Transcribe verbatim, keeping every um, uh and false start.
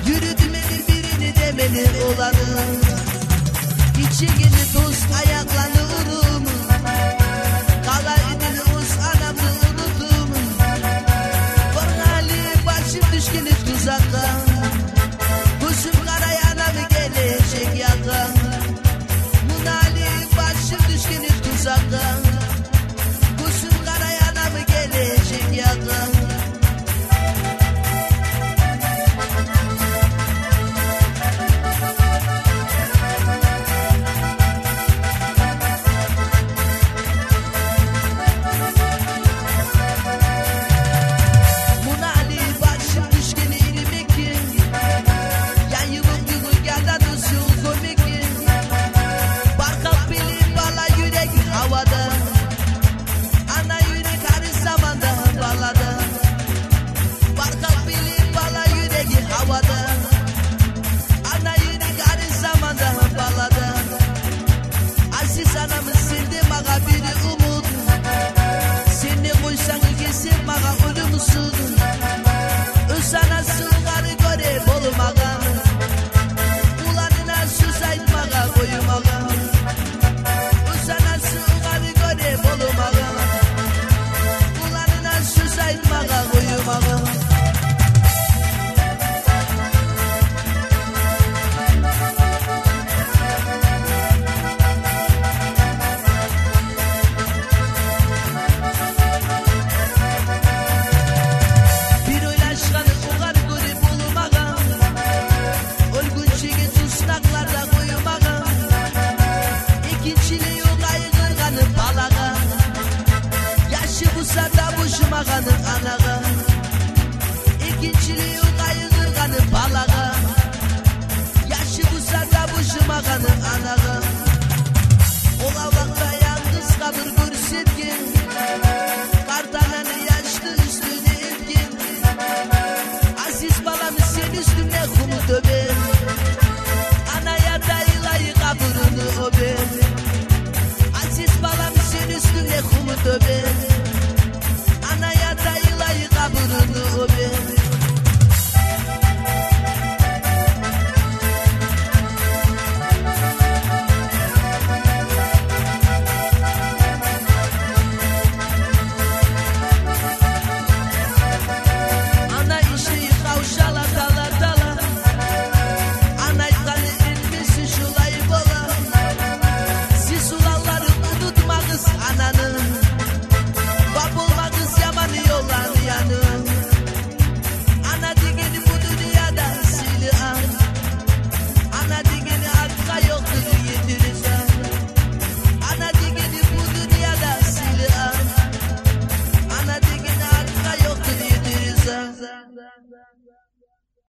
Yürüdüm eli birini demeli olanı. İçigini tuz ayaklanırım. Kala idini uz anamı unutum. Kornali başım düşkini tuzakka. Kuzum karaya anamı gelecek yaka. Munali başım düşkini tuzakka. Kuzum karaya anamı gelecek yaka. Aziz anamı sildim ağa biri umut. Seni koysan kesin bana ölümsün. Öz anası karı göre bolum ağa. Ulanına söz aytmağa koyum ağa. Öz anası karı göre bolum ağa. Ulanına söz aytmağa koyum ağa. Mağanın anağa, ikinciliği kayıkırganı balağa. Yaşı bu sarda bu mağanın anağa. Ola vakta yalnız kabır görsürgün. Kartananı yaşlı üstüne ilgin. Aziz balamı sen üstüne kumu döber. Anaya dayılayı kaburunu öber. Aziz balamı sen üstüne kumu döber. Anaya dayılayı kaburunu öber. Ana işi kavşala dala dala. Ana kanı inmişsin şulayı bola. Siz ulalları unutma kız ananı. Babulma kız yamanı yollan yanı. Ana digeni bu dünyada sili an. Ana digeni arka yoktur yedirirsen. Ana digeni bu dünyada sili an. Ana digeni arka yoktur yedirirsen.